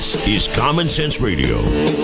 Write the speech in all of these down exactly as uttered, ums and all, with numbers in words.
This is Common Sense Radio.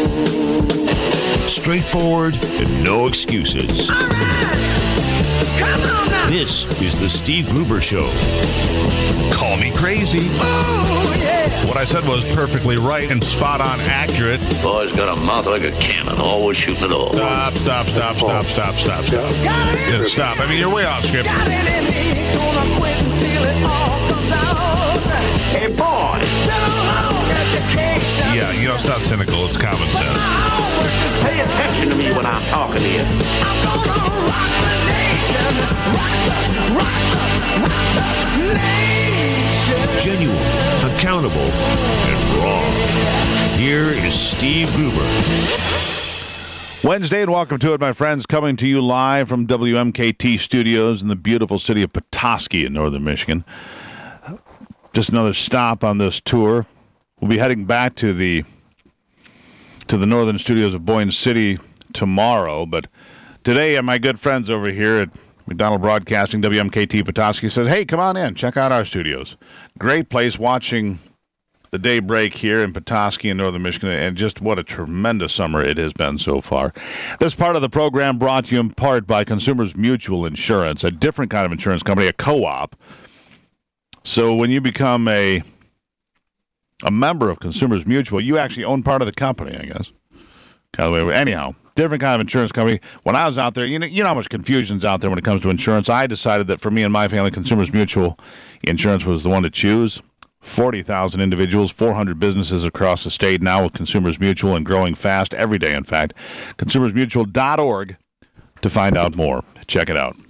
Straightforward and no excuses. All right. Come on now. This is the Steve Gruber Show. Call me crazy. Oh, yeah. What I said was perfectly right and spot on accurate. Boy's got a mouth like a cannon, always shooting it all. Stop, stop, stop, stop, stop, stop, stop. Got it. Yeah, stop. I mean, you're way off script. Got it in me. Gonna quit until it all comes out. Hey, boy. Been a long education. Yeah, you know, it's not cynical. It's common But sense. my homework is Pay attention to me when I'm talking to you. I'm gonna rock the nation. Rock the, rock the, rock the nation. Genuine, accountable, and raw. Here is Steve Gruber. Wednesday, and welcome to it, my friends. Coming to you live from W M K T studios in the beautiful city of Petoskey in northern Michigan. Just another stop on this tour. We'll be heading back to the to the northern studios of Boyne City tomorrow, but today, my good friends over here at McDonald Broadcasting, W M K T Petoskey, says, hey, come on in, check out our studios. Great place watching the day break here in Petoskey in northern Michigan, and just what a tremendous summer it has been so far. This part of the program brought to you in part by Consumers Mutual Insurance, a different kind of insurance company, a co-op. So when you become a a member of Consumers Mutual, you actually own part of the company, I guess. Kind of way. Anyhow, different kind of insurance company. When I was out there, you know, you know how much confusion's out there when it comes to insurance. I decided that for me and my family, Consumers Mutual Insurance was the one to choose. forty thousand individuals, four hundred businesses across the state now with Consumers Mutual, and growing fast every day, in fact. consumers mutual dot org to find out more. Check it out.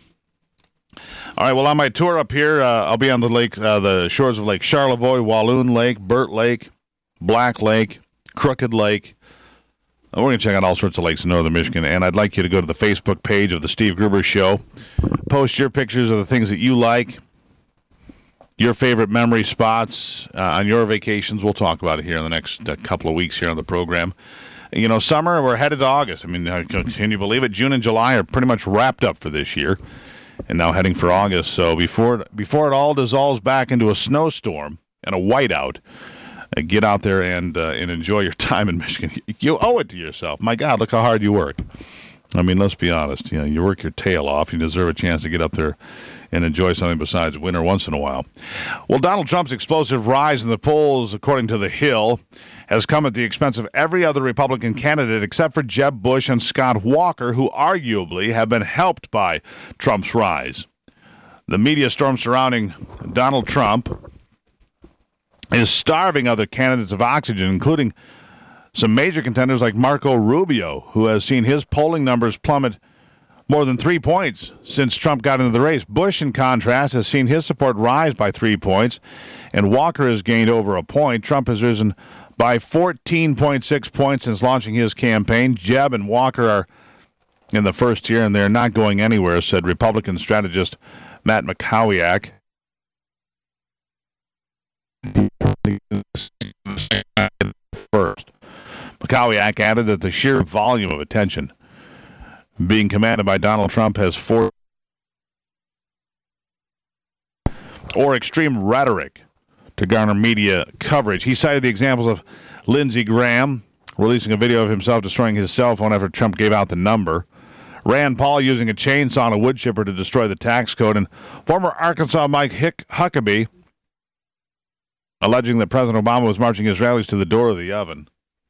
All right, well, on my tour up here, uh, I'll be on the lake, uh, the shores of Lake Charlevoix, Walloon Lake, Burt Lake, Black Lake, Crooked Lake. Uh, we're going to check out all sorts of lakes in northern Michigan, and I'd like you to go to the Facebook page of the Steve Gruber Show. Post your pictures of the things that you like, your favorite memory spots uh, on your vacations. We'll talk about it here in the next uh, couple of weeks here on the program. You know, summer, we're headed to August. I mean, uh, can you believe it? June and July are pretty much wrapped up for this year, and now heading for August. So before before it all dissolves back into a snowstorm and a whiteout, uh, get out there and uh, and enjoy your time in Michigan. You owe it to yourself. My God, look how hard you work. I mean, let's be honest. You know, you work your tail off. You deserve a chance to get up there and enjoy something besides winter once in a while. Well, Donald Trump's explosive rise in the polls, according to The Hill, has come at the expense of every other Republican candidate except for Jeb Bush and Scott Walker, who arguably have been helped by Trump's rise. The media storm surrounding Donald Trump is starving other candidates of oxygen, including some major contenders like Marco Rubio, who has seen his polling numbers plummet more than three points since Trump got into the race. Bush, in contrast, has seen his support rise by three points, and Walker has gained over a point. Trump has risen by fourteen point six points since launching his campaign. Jeb and Walker are in the first tier, and they're not going anywhere, said Republican strategist Matt Makowiak. First, Makowiak added that the sheer volume of attention being commanded by Donald Trump has forced or extreme rhetoric to garner media coverage. He cited the examples of Lindsey Graham releasing a video of himself destroying his cell phone after Trump gave out the number, Rand Paul using a chainsaw and a wood chipper to destroy the tax code, and former Arkansas Mike Hick- Huckabee alleging that President Obama was marching Israelis to the door of the oven.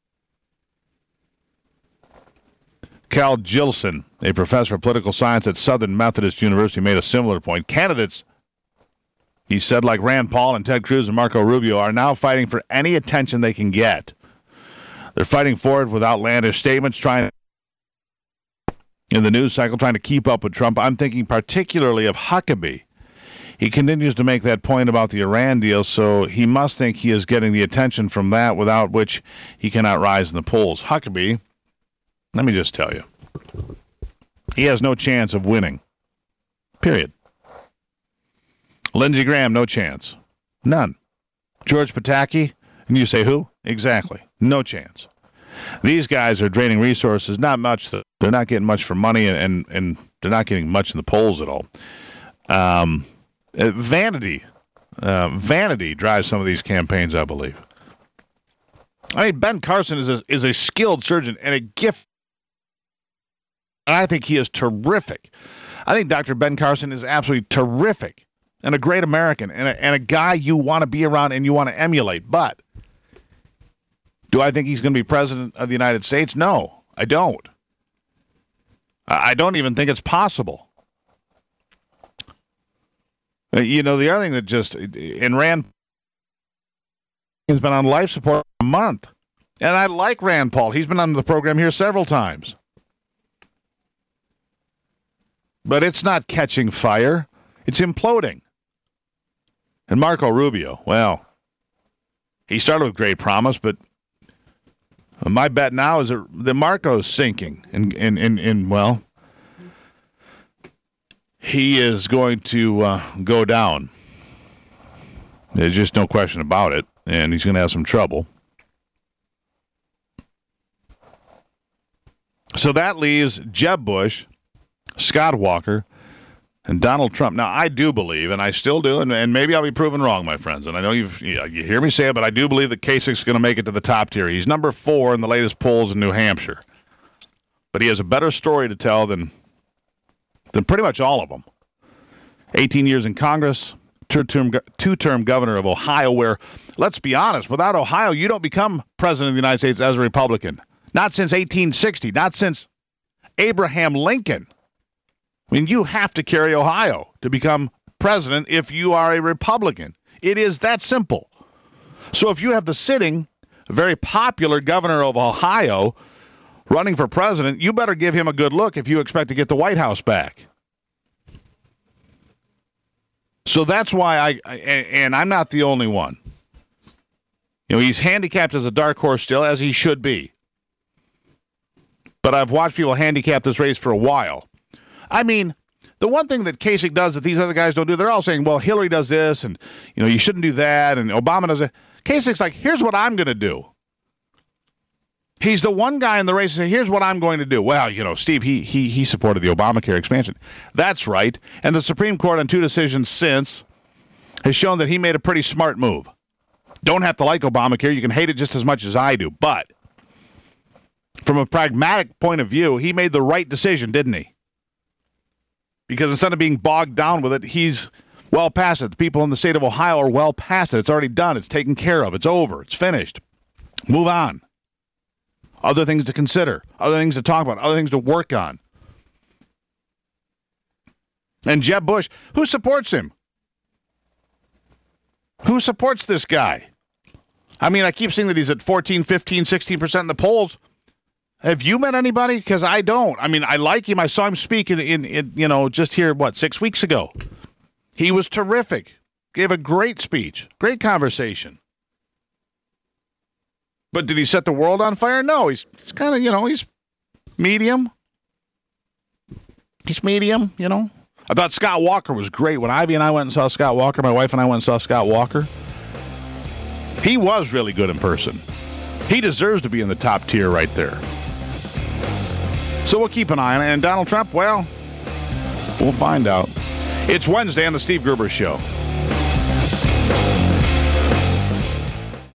Cal Gilson, a professor of political science at Southern Methodist University, made a similar point. Candidates, he said, like Rand Paul and Ted Cruz and Marco Rubio, are now fighting for any attention they can get. They're fighting for it with outlandish statements, trying in the news cycle, trying to keep up with Trump. I'm thinking particularly of Huckabee. He continues to make that point about the Iran deal, so he must think he is getting the attention from that, without which he cannot rise in the polls. Huckabee, let me just tell you, he has no chance of winning. Period. Lindsey Graham, no chance. None. George Pataki, and you say who? Exactly. No chance. These guys are draining resources, not much. They're not getting much for money, and, and, and they're not getting much in the polls at all. Um, uh, vanity. Uh, vanity drives some of these campaigns, I believe. I mean, Ben Carson is a, is a skilled surgeon and a gift. And I think he is terrific. I think Doctor Ben Carson is absolutely terrific and a great American and a, and a guy you want to be around and you want to emulate. But do I think he's going to be president of the United States? No, I don't. I don't even think it's possible. You know, the other thing that just, and Rand has been on life support for a month. And I like Rand Paul. He's been on the program here several times. But it's not catching fire. It's imploding. And Marco Rubio, well, he started with great promise, but my bet now is that, that Marco's sinking. And, and, and, and, well, he is going to uh, go down. There's just no question about it. And he's going to have some trouble. So that leaves Jeb Bush, Scott Walker, and Donald Trump. Now, I do believe, and I still do, and, and maybe I'll be proven wrong, my friends. And I know you've, you, you hear me say it, but I do believe that Kasich's going to make it to the top tier. He's number four in the latest polls in New Hampshire. But he has a better story to tell than, than pretty much all of them. eighteen years in Congress, two-term, two-term governor of Ohio, where, let's be honest, without Ohio, you don't become president of the United States as a Republican. Not since eighteen sixty, not since Abraham Lincoln. I mean, you have to carry Ohio to become president if you are a Republican. It is that simple. So if you have the sitting, very popular governor of Ohio running for president, you better give him a good look if you expect to get the White House back. So that's why I, I and I'm not the only one. You know, he's handicapped as a dark horse still, as he should be. But I've watched people handicap this race for a while. I mean, the one thing that Kasich does that these other guys don't do, they're all saying, well, Hillary does this, and, you know, you shouldn't do that, and Obama does it. Kasich's like, here's what I'm going to do. He's the one guy in the race who says, here's what I'm going to do. Well, you know, Steve, he he he supported the Obamacare expansion. That's right. And the Supreme Court on two decisions since has shown that he made a pretty smart move. Don't have to like Obamacare. You can hate it just as much as I do. But from a pragmatic point of view, he made the right decision, didn't he? Because instead of being bogged down with it, he's well past it. The people in the state of Ohio are well past it. It's already done. It's taken care of. It's over. It's finished. Move on. Other things to consider. Other things to talk about. Other things to work on. And Jeb Bush, who supports him? Who supports this guy? I mean, I keep seeing that he's at fourteen, fifteen, sixteen percent in the polls. Have you met anybody? Because I don't. I mean, I like him. I saw him speak in, in, in, you know, just here, what, six weeks ago. He was terrific. Gave a great speech. Great conversation. But did he set the world on fire? No. He's, he's kind of, you know, he's medium. He's medium, you know. I thought Scott Walker was great. When Ivy and I went and saw Scott Walker, my wife and I went and saw Scott Walker, he was really good in person. He deserves to be in the top tier right there. So we'll keep an eye on it. And Donald Trump, well, we'll find out. It's Wednesday on the Steve Gruber Show.